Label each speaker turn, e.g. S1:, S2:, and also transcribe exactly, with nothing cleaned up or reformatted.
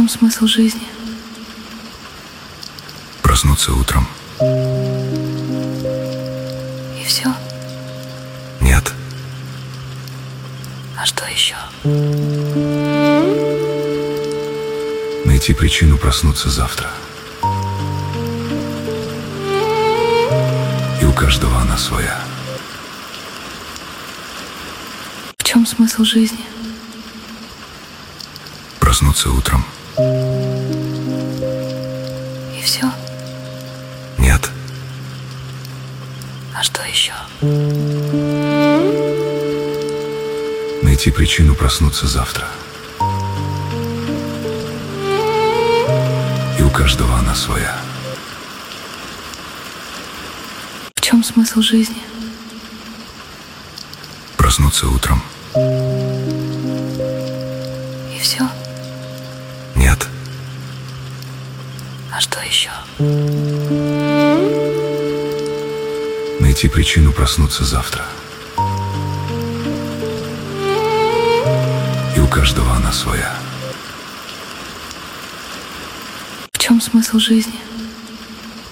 S1: чем смысл жизни?
S2: Проснуться утром.
S1: И все?
S2: Нет.
S1: А что еще?
S2: Найти причину проснуться завтра. И у каждого она своя.
S1: В чем смысл жизни?
S2: Проснуться утром.
S1: И все?
S2: Нет.
S1: А что еще?
S2: Найти причину проснуться завтра. И у каждого она своя.
S1: В чем смысл жизни?
S2: Проснуться утром.
S1: И все?
S2: Нет.
S1: А что еще?
S2: Найти причину проснуться завтра. И у каждого она своя.
S1: В чем смысл жизни?